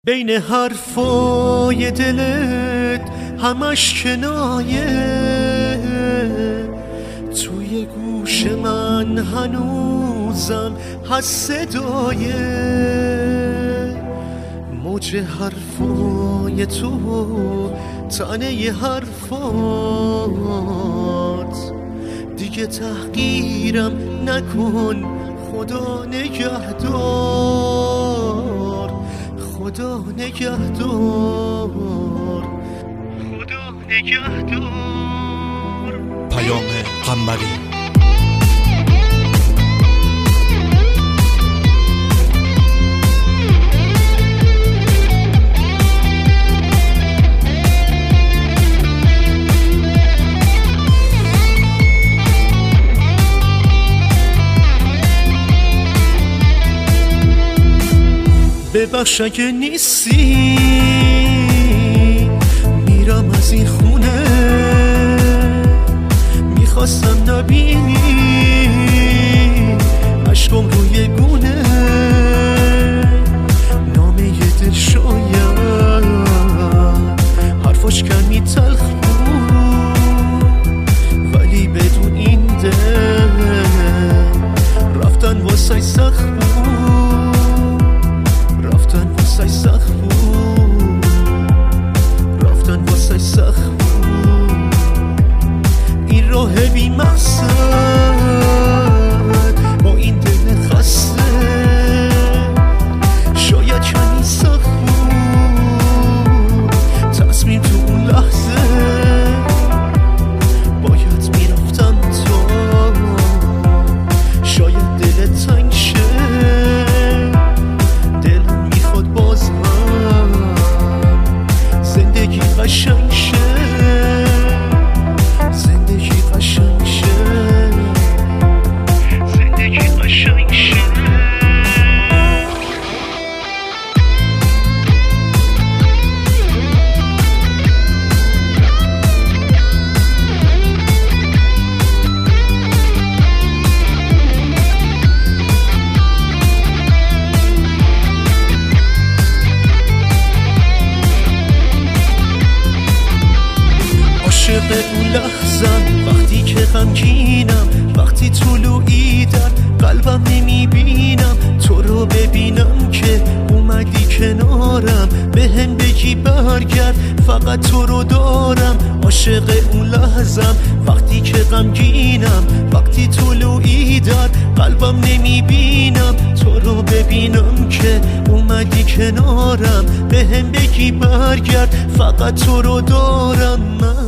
بین حرفای دلت همش کنایه، توی گوش من هنوزم هست صدایه، موج حرفای تو تنه حرفات، دیگه تحقیرم نکن خدا نگهدار، خدا نگهدار، خدا نگهدار. پیام قمری. ببخش اگه نیستی، میرم از این خونه، میخواستم نبینی عشقم روی گونه، نامه یه دل شاید حرفاش کمی تلخ بود، ولی بدون این دل رفتن واسه سخت بود، رفتن واسه سخت بود، رفتن واسه سخت بود. این راه بی مقصد با این دل خسته شاید کمی سخت بود، تصمیم تو اون لحظه باید میرفتم تا شاید دلت تنگ شه، زندگی قشنگ شه، زندگی قشنگ شه، زندگی قشنگ شه. عاشق اون لحظم وقتی که غمگینم، وقتی طلوعی در قلبم نمیبینم، تو رو ببینم که اومدی کنارم، بهم بگی برگرد فقط تو رو دارم. عاشق اون لحظم وقتی که غمگینم، وقتی طلوعی در قلبم نمیبینم، تو رو ببینم که اومدی کنارم، بهم بگی برگرد فقط تو رو دارم. من